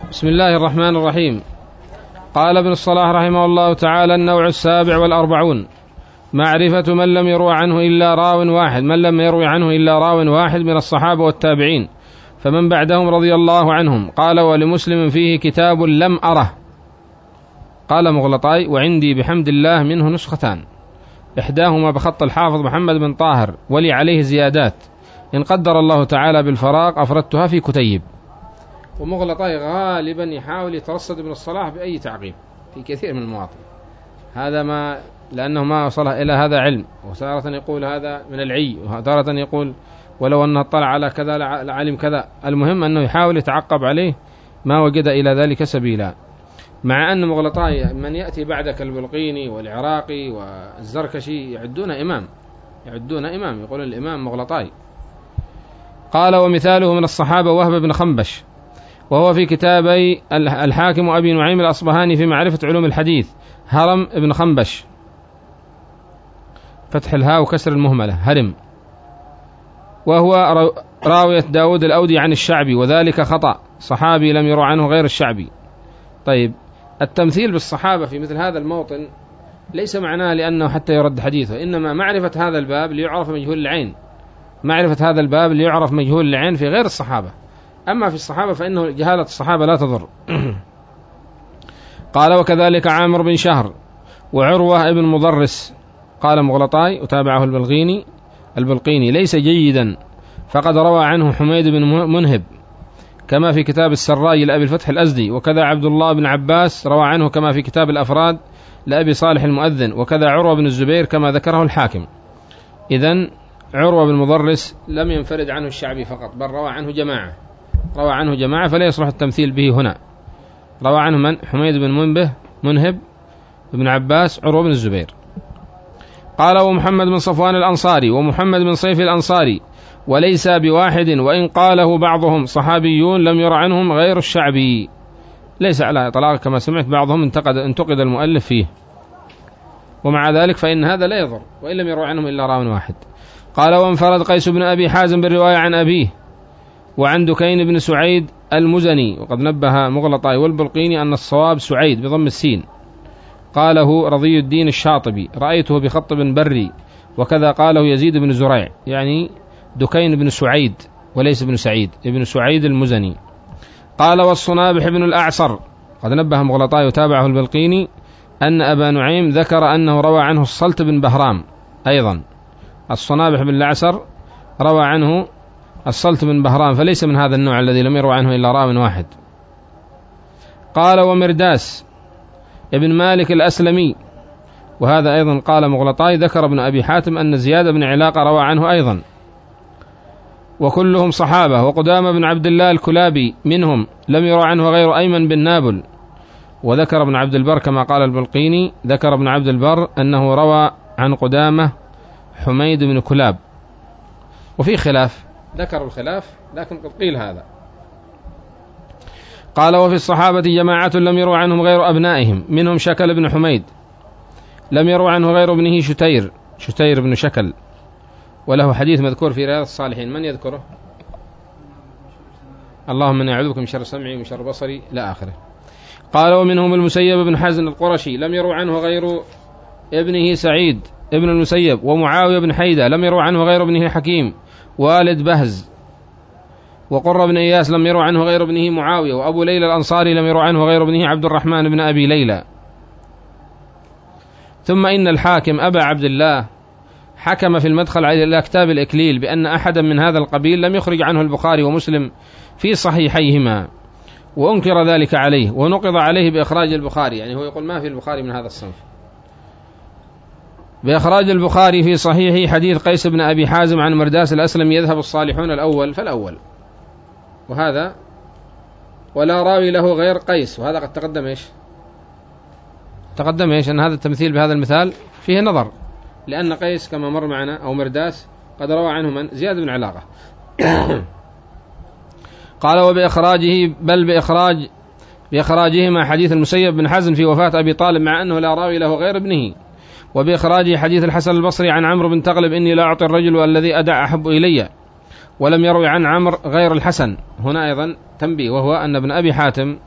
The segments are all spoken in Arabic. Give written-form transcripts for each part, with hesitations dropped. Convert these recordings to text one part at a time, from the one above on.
بسم الله الرحمن الرحيم. قال ابن الصلاح رحمه الله تعالى: النوع 47 معرفة من لم يروي عنه إلا راو واحد من الصحابة والتابعين فمن بعدهم رضي الله عنهم. قال: ولمسلم فيه كتاب لم أره. قال مغلطاي: وعندي بحمد الله منه نسختان، إحداهما بخط الحافظ محمد بن طاهر، ولي عليه زيادات، إن قدر الله تعالى بالفراق أفردتها في كتيب. ومغلطاي غالبا يحاول يترصد ابن الصلاح بأي تعقيب في كثير من المواطن، هذا ما لأنه ما وصل إلى هذا علم، وتارة يقول هذا من العي، وتارة يقول ولو أنه اطلع على كذا لعلم كذا. المهم أنه يحاول يتعقب عليه ما وجد إلى ذلك سبيلا. مع أن مغلطاي من يأتي بعدك البلقيني والعراقي والزركشي يعدون إمام، يقول الإمام مغلطاي. قال: ومثاله من الصحابة وهب بن خنبش، وهو في كتابي الحاكم وأبي نعيم الأصبهاني في معرفة علوم الحديث، هرم بن خنبش، فتح الهاء وكسر المهملة، هرم، وهو راوية داود الأودي عن الشعبي، وذلك خطأ، صحابي لم يروى عنه غير الشعبي. طيب، التمثيل بالصحابة في مثل هذا الموطن ليس معناه لأنه حتى يرد حديثه، إنما معرفة هذا الباب ليعرف مجهول العين، في غير الصحابة. أما في الصحابة فإنه جهالة الصحابة لا تضر. قال: وكذلك عامر بن شهر وعروة ابن مضرس. قال مغلطاي وتابعه البلقيني: ليس جيدا، فقد روى عنه حميد بن منهب كما في كتاب السراي لأبي الفتح الأزدي، وكذا عبد الله بن عباس روى عنه كما في كتاب الأفراد لأبي صالح المؤذن، وكذا عروة بن الزبير كما ذكره الحاكم. إذن عروة بن مضرس لم ينفرد عنه الشعبي فقط، بل روى عنه جماعة، فلا يصلح التمثيل به هنا. روى عنه من؟ حميد بن منهب ابن عباس، عروة بن الزبير. قال: ومحمد بن صفوان الأنصاري ومحمد بن صيف الأنصاري، وليس بواحد، وإن قاله بعضهم صحابيون لم ير عنهم غير الشعبي، ليس على إطلاق كما سمعت بعضهم انتقد المؤلف فيه، ومع ذلك فإن هذا لا يضر وإن لم يروى عنهم إلا راو واحد. قال: وانفرد قيس بن أبي حازم بالرواية عن أبيه وعن دكين بن سعيد المزني، وقد نبه مغلطاي والبلقيني أن الصواب سعيد بضم السين. قاله رضي الدين الشاطبي: رأيته بخط بن بري، وكذا قاله يزيد بن زريع، يعني دكين بن سعيد وليس بن سعيد، ابن سعيد المزني. قال: والصنابح بن الأعصر، قد نبه مغلطاي وتابعه البلقيني أن أبا نعيم ذكر أنه روى عنه الصلت بن بهرام، أيضا الصنابح بن الأعصر روى عنه الصلت بن بهرام، فليس من هذا النوع الذي لم يروى عنه إلا راو واحد. قال: ومرداس ابن مالك الأسلمي، وهذا أيضا قال مغلطاي ذكر ابن أبي حاتم أن زياد بن علاقة روى عنه أيضا، وكلهم صحابة. وقدامة بن عبد الله الكلابي منهم، لم يروى عنه غير أيمن بن نابل. وذكر ابن عبد البر كما قال البلقيني، ذكر ابن عبد البر أنه روى عن قدامة حميد بن كلاب، وفي خلاف، ذكروا الخلاف لكن قد قيل هذا. قال: وفي الصحابة جماعة لم يروى عنهم غير أبنائهم، منهم شكل بن حميد، لم يروى عنه غير ابنه شتير بن شكل، وله حديث مذكور في رياض الصالحين، من يذكره؟ اللهم إني أعوذ بك من شر سمعي ومن شر بصري إلى آخره. قال: ومنهم المسيب بن حزن القرشي، لم يروى عنه غير ابنه سعيد ابن المسيب، ومعاوية بن حيدة، لم يروى عنه غير ابنه حكيم والد بهز، وقر بن إياس، لم يروى عنه غير ابنه معاوية، وأبو ليلى الأنصاري، لم يروى عنه غير ابنه عبد الرحمن بن أبي ليلى. ثم إن الحاكم أبا عبد الله حكم في المدخل على كتاب الإكليل بأن أحدا من هذا القبيل لم يخرج عنه البخاري ومسلم في صحيحيهما، وأنكر ذلك عليه، ونقض عليه بإخراج البخاري، يعني هو يقول ما في البخاري من هذا الصنف، بإخراج البخاري في صحيحه حديث قيس بن أبي حازم عن مرداس الأسلم: يذهب الصالحون الأول فالأول، وهذا ولا راوي له غير قيس. وهذا قد تقدم إيش أن هذا التمثيل بهذا المثال فيه نظر، لأن قيس كما مر معنا أو مرداس قد روى عنه من؟ زياد بن علاقة. قال: وبإخراجه بل بإخراجهما حديث المسيب بن حزن في وفاة أبي طالب، مع أنه لا راوي له غير ابنه، وبإخراجه حديث الحسن البصري عن عمرو بن تغلب: إني لا أعطي الرجل والذي أدع أحب إلي، ولم يروي عن عمرو غير الحسن. هنا أيضا تنبيه، وهو أن ابن أبي حاتم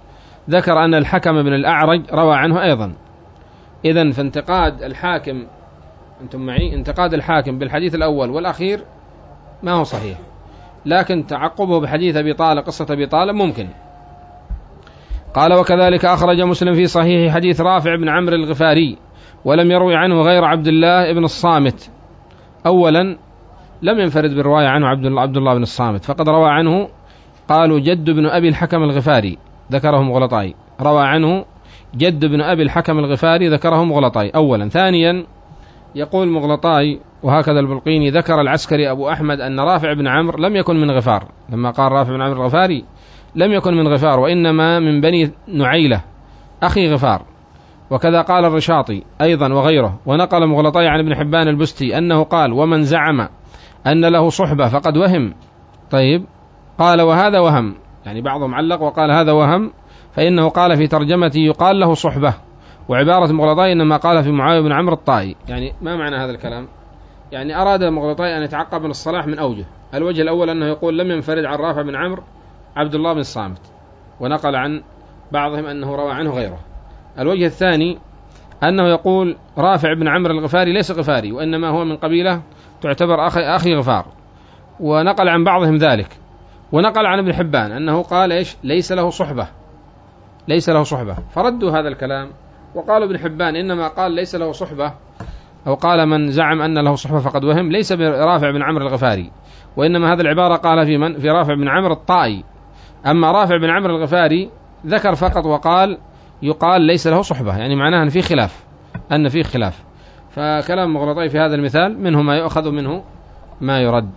ذكر أن الحكم بن الأعرج روى عنه أيضا. إذن فانتقاد الحاكم، أنتم معي، انتقاد الحاكم بالحديث الأول والأخير ما هو صحيح، لكن تعقبه بحديث أبي طالب، قصة أبي طالب، ممكن. قال وكذلك أخرج مسلم في صحيح حديث رافع بن عمرو الغفاري ولم يروي عنه غير عبد الله بن الصامت. أولا لم ينفرد بالرواية عنه عبد الله بن الصامت، فقد روى عنه قالوا جد بن أبي الحكم الغفاري، ذكره مغلطاي، روى عنه جد بن أبي الحكم الغفاري، ذكره مغلطاي أولا. ثانيا يقول مغلطاي وهكذا البلقيني ذكر العسكري أبو أحمد أن رافع بن عمرو لم يكن من غفار، لما قال رافع بن عمرو الغفاري لم يكن من غفار وإنما من بني نعيلة أخي غفار. وكذا قال الرشاطي أيضا وغيره. ونقل مغلطاي عن ابن حبان البستي أنه قال ومن زعم أن له صحبة فقد وهم. طيب، قال وهذا وهم، يعني بعضهم علق وقال هذا وهم، فإنه قال في ترجمته يقال له صحبة، وعبارة مغلطاي إنما قال في معاوية بن عمرو الطائي. يعني ما معنى هذا الكلام؟ يعني أراد مغلطاي أن يتعقب من الصلاح من أوجه. الوجه الأول أنه يقول لم ينفرد عن رافع بن عمرو عبد الله بن الصامت، ونقل عن بعضهم أنه روى عنه غيره. الوجه الثاني أنه يقول رافع بن عمرو الغفاري ليس غفاري، وإنما هو من قبيلة تعتبر أخي غفار، ونقل عن بعضهم ذلك. ونقل عن ابن حبان أنه قال إيش؟ ليس له صحبة، فردوا هذا الكلام وقالوا ابن حبان إنما قال ليس له صحبة، أو قال من زعم أن له صحبة فقد وهم، ليس برافع بن عمرو الغفاري، وإنما هذه العبارة قال في رافع بن عمرو الطائي. أما رافع بن عمرو الغفاري ذكر فقط وقال يقال ليس له صحبة، يعني معناه أن في خلاف. فكلام مغلطي في هذا المثال منه ما يؤخذ منه ما يرد.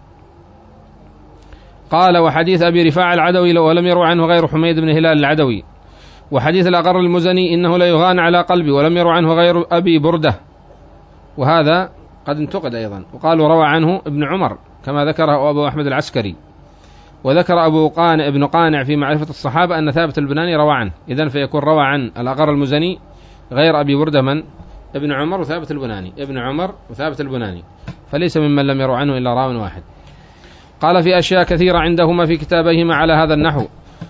قال وحديث أبي رفاعة العدوي ولم يروى عنه غير حميد بن هلال العدوي. وحديث الأغر المزني إنه لا يغان على قلبي ولم يروى عنه غير أبي بردة، وهذا قد انتقد أيضا. وقالوا روى عنه ابن عمر كما ذكره أبو أحمد العسكري. وذكر ابن قانع في معرفة الصحابة أن ثابت البناني روى عنه. إذن فيكون روى عن الأغر المزني غير أبي بردة من؟ ابن عمر وثابت البناني، فليس ممن لم يروى عنه إلا راو واحد. قال في أشياء كثيرة عندهما في كتابيهما على هذا النحو،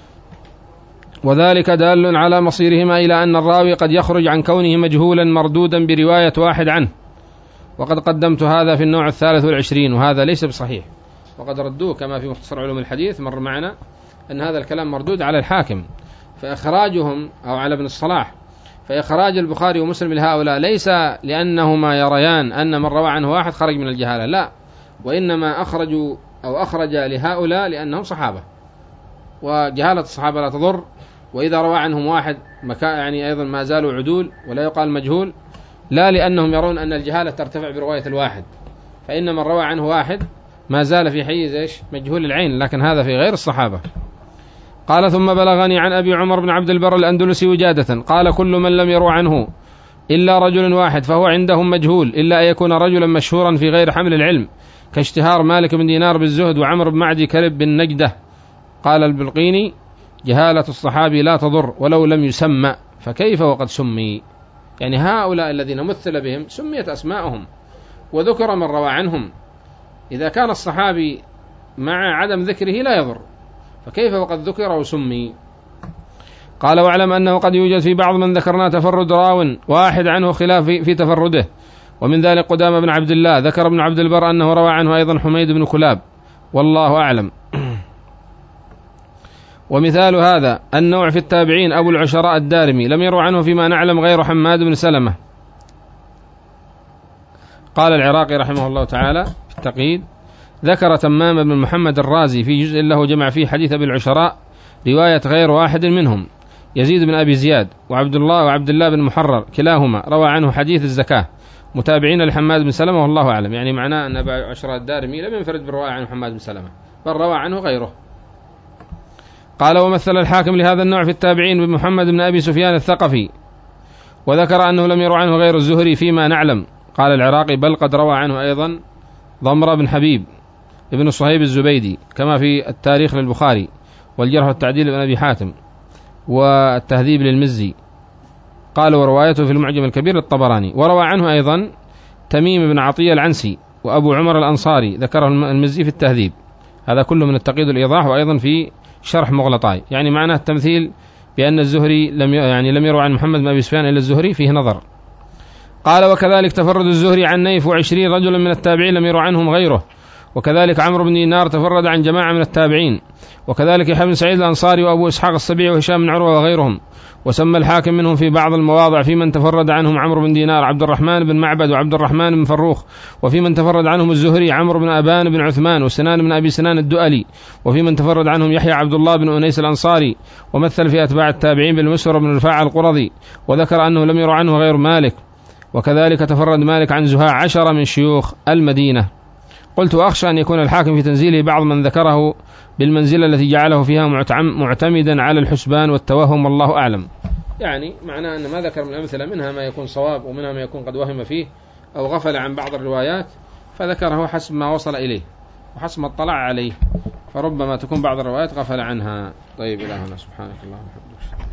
وذلك دال على مصيرهما إلى أن الراوي قد يخرج عن كونه مجهولا مردودا برواية واحد عنه. وقد قدمت هذا في النوع 23، وهذا ليس بصحيح، وقد ردوه كما في مختصر علوم الحديث مر معنا أن هذا الكلام مردود على الحاكم، فإخراجهم أو على ابن الصلاح، فإخراج البخاري ومسلم لهؤلاء ليس لأنهما يريان أن من روى عنه واحد خرج من الجهالة، لا، وإنما أخرج لهؤلاء لأنهم صحابة، وجهالة الصحابة لا تضر. وإذا روى عنهم واحد يعني أيضا ما زالوا عدول ولا يقال مجهول، لا لأنهم يرون أن الجهالة ترتفع برواية الواحد، فإن من روى عنه واحد ما زال في حيز مجهول العين، لكن هذا في غير الصحابة. قال ثم بلغني عن أبي عمر بن عبد البر الأندلسي وجادة قال كل من لم يروى عنه إلا رجل واحد فهو عندهم مجهول، إلا أن يكون رجلا مشهورا في غير حمل العلم، كاشتهار مالك بن دينار بالزهد وعمر بن معدي كرب بن نجدة. قال البلقيني جهالة الصحابي لا تضر ولو لم يسمى، فكيف وقد سمي؟ يعني هؤلاء الذين مثل بهم سميت أسماءهم وذكر من روى عنهم، إذا كان الصحابي مع عدم ذكره لا يضر، فكيف وقد ذكر وسمي؟ قال واعلم أنه قد يوجد في بعض من ذكرنا تفرد راو واحد عنه خلاف في تفرده، ومن ذلك قدامة بن عبد الله. ذكر ابن عبد البر أنه روى عنه أيضا حميد بن كلاب، والله أعلم. ومثال هذا النوع في التابعين أبو العشراء الدارمي لم يروى عنه فيما نعلم غير حماد بن سلمة. قال العراقي رحمه الله تعالى في التقييد ذكر تمام بن محمد الرازي في جزء له جمع فيه حديث أبي العشراء رواية غير واحد منهم يزيد بن أبي زياد وعبد الله بن محرر كلاهما روى عنه حديث الزكاة متابعين لحماد بن سلمة، والله أعلم. يعني معناه أن أبو العشراء الدارمي لم ينفرد بالرواية عن حماد بن سلمة، بل روى عنه غيره. قال ومثل الحاكم لهذا النوع في التابعين بمحمد بن أبي سفيان الثقفي، وذكر أنه لم يروى عنه غير الزهري فيما نعلم. قال العراقي بل قد روى عنه أيضا ضمر بن حبيب ابن صهيب الزبيدي كما في التاريخ للبخاري، والجرح والتعديل لابن أبي حاتم، والتهذيب للمزي. قال وروايته في المعجم الكبير للطبراني. وروى عنه أيضا تميم بن عطية العنسي وأبو عمر الأنصاري، ذكره المزي في التهذيب. هذا كله من التقييد والإيضاح، وأيضا في شرح مغلطاي. يعني معناه التمثيل بأن الزهري لم يروى عن محمد بن أبي سفيان إلا الزهري فيه نظر. قال وكذلك تفرد الزهري عن نيف 20 رجلا من التابعين لم يروى عنهم غيره، وكذلك عمرو بن دينار تفرد عن جماعة من التابعين، وكذلك يحيى بن سعيد الأنصاري وأبو إسحاق السبيعي وهشام بن عروة وغيرهم. وسمى الحاكم منهم في بعض المواضع في من تفرد عنهم عمرو بن دينار عبد الرحمن بن معبد وعبد الرحمن بن فروخ، وفي من تفرد عنهم الزهري عمرو بن أبان بن عثمان وسنان بن أبي سنان الدؤلي، وفي من تفرد عنهم يحيى عبد الله بن أنيس الأنصاري. ومثل في أتباع التابعين بالمسور بن رفاعة القرظي، وذكر أنه لم يروى عنه غير مالك، وكذلك تفرد مالك عن زهاع 10 من شيوخ المدينة. قلت أخشى أن يكون الحاكم في تنزيله بعض من ذكره بالمنزلة التي جعله فيها معتمدا على الحسبان والتوهم، والله أعلم. يعني معناه أن ما ذكر من الأمثلة منها ما يكون صواب ومنها ما يكون قد وهم فيه أو غفل عن بعض الروايات، فذكره حسب ما وصل إليه وحسب ما اطلع عليه، فربما تكون بعض الروايات غفل عنها. طيب إلى هنا، سبحانك اللهم وبحمدك.